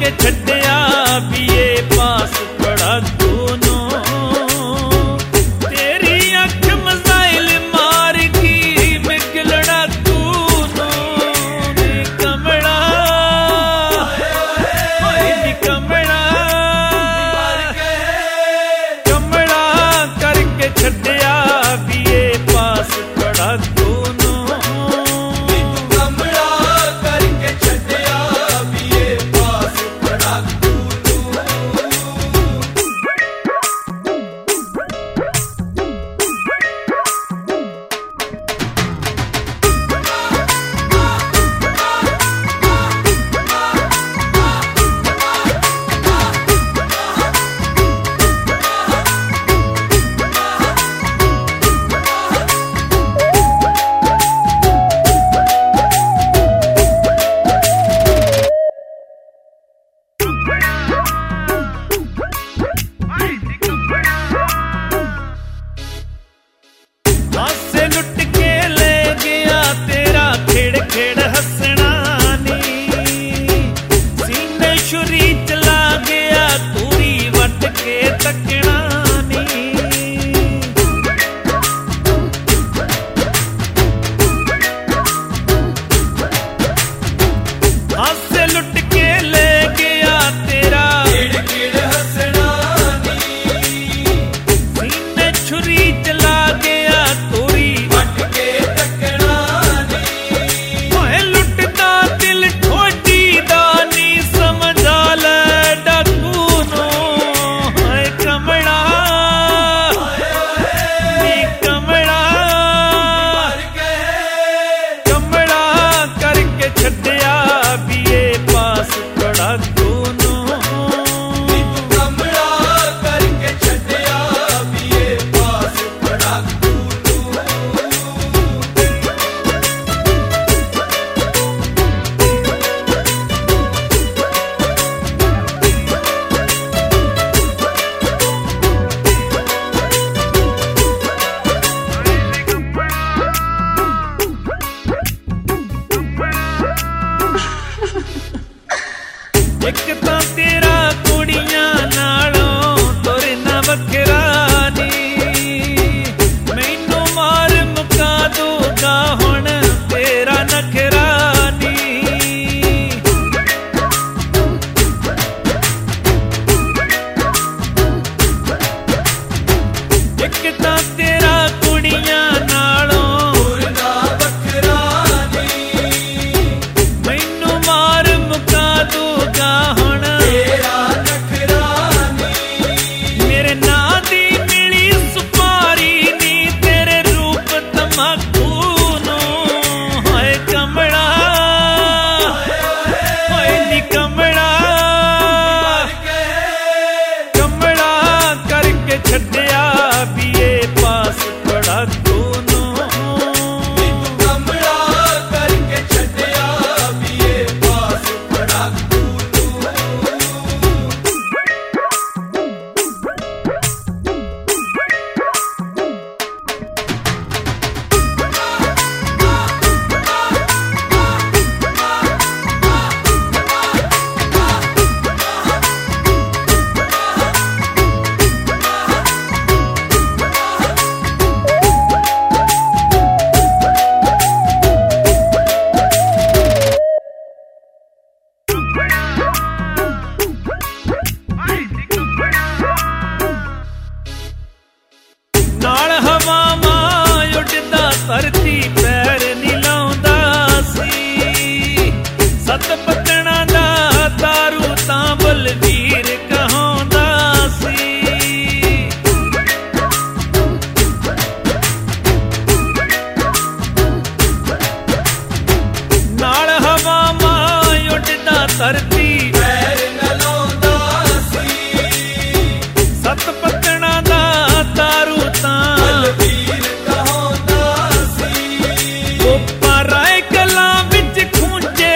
करके छड्डिया बीए पास पढ़ा दोनों तेरी अख मजाइल मार की मैं गिलड़ा दोनों कमड़ा कमड़ा कमड़ा करके छड्डिया बीए पास पढ़ा दोनों कमड़ा करके छड्डिया बीए पास पढ़ा लुट के ले गया तेरा खेड़ खेड़ हंसना नी सीने छुरी चला गया तूरी वट के तकना नी हाथ लुट के ले गया तेरा खेड़ खेड़ हंसना नी सीने छुरी चला गया तूरी वट के तकना ओए लुटदा दिल ठोडी दा नी समझा ले डाकू नो हाय कमड़ा नी कमड़ा कमड़ा करके छड्डिया बीए पास पढ़ा दोनों कमड़ा करके छड्डिया बीए पास पढ़ा एक तां तेरा कुड़ियां नालों तुरना वखरा नी मैनू मार मुका दूगा हुण तेरा नखरा नी एक तां तेरा कुड़ियां नालों तुरना वखरा नी मैनू मार मुका दूगा हुण तेरा नखरा नी मेरे नां दी मिली सुपारी नी तेरे रूप तमाकू नो हाय कमड़ा हाय नी कमड़ा कमड़ा करके छड्डिया बीए पास पढ़ा दोनों कमड़ा करके छड्डिया बीए पास पढ़ा नाल हवावां उड़दा धरती पैर नी लाउंदा सी सत पत्तणा दा दारू तां बलवीर कहांदा सी नाल हवावां उड़दा धरती पैर न लाउंदा सी सत पत्तणा दा दारू तां बलवीर कहांदा सी राय कला विच खूंजे